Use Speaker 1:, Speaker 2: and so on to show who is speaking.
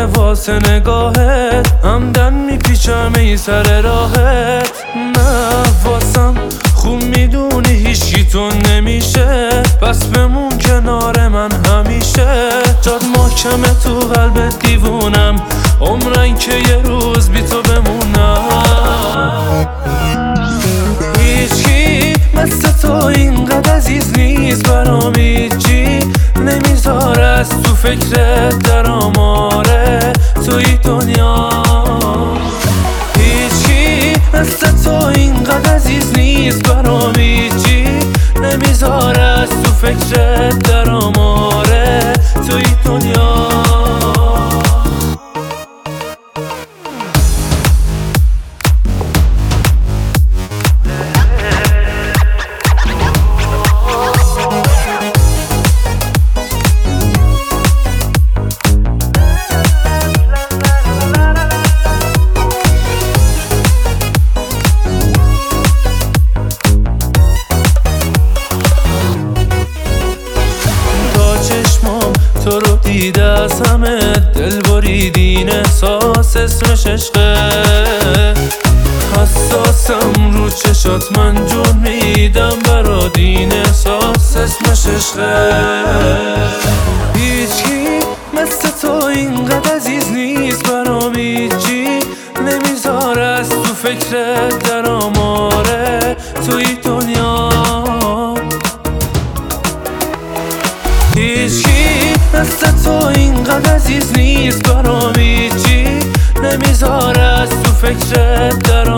Speaker 1: میکنه واسه نگاهت، همدن میپیچم ای سر راهت. نه واسم خوب میدونی هیچی تو نمیشه، پس بمون کنار من همیشه. جاد محکمه تو قلبت دیوونم، عمرن که یه روز بی تو بمونم. هیچی مثل تو اینقدر عزیز نیست برام، هیچی نمیذاره از تو فکرت درام. آره توی دنیا هیچی مثل تو اینقدر عزیز نیست برام، هیچی نمیذاره از تو فکرت درام. آره توی دنیا تو رو دیده از همه دل بریدین، احساس اسمش عشقه. حساسم رو چشات من جون میدم برات، این احساس اسمش عشقه. هیچی مثل تو اینقدر عزیز نیست برام، هیچی نمیذاره از تو فکرت درام. آره توی دنیا هیچی مثل تو اینقدر عزیز نیست برام، هیچی نمیذاره از تو فکرت درام.